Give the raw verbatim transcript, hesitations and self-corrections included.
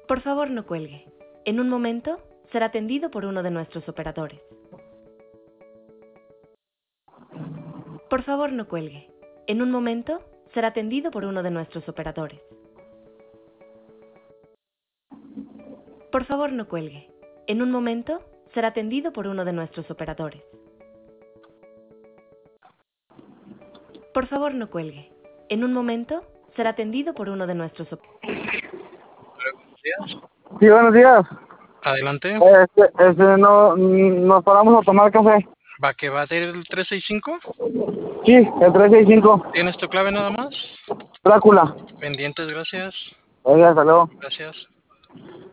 Por favor, no cuelgue. En un momento será atendido por uno de nuestros operadores. Por favor, no cuelgue. En un momento será atendido por uno de nuestros operadores. Por favor, no cuelgue. En un momento será atendido por uno de nuestros operadores. Por favor, no cuelgue. En un momento será atendido por uno de nuestros operadores. Buenos días. Sí, buenos días. Adelante. Este, este, no, nos paramos a tomar café. ¿Va que va del trescientos sesenta y cinco? Sí, el trescientos sesenta y cinco. ¿Tienes tu clave nada más? Drácula. Pendientes, gracias. Oiga, hasta luego. Gracias.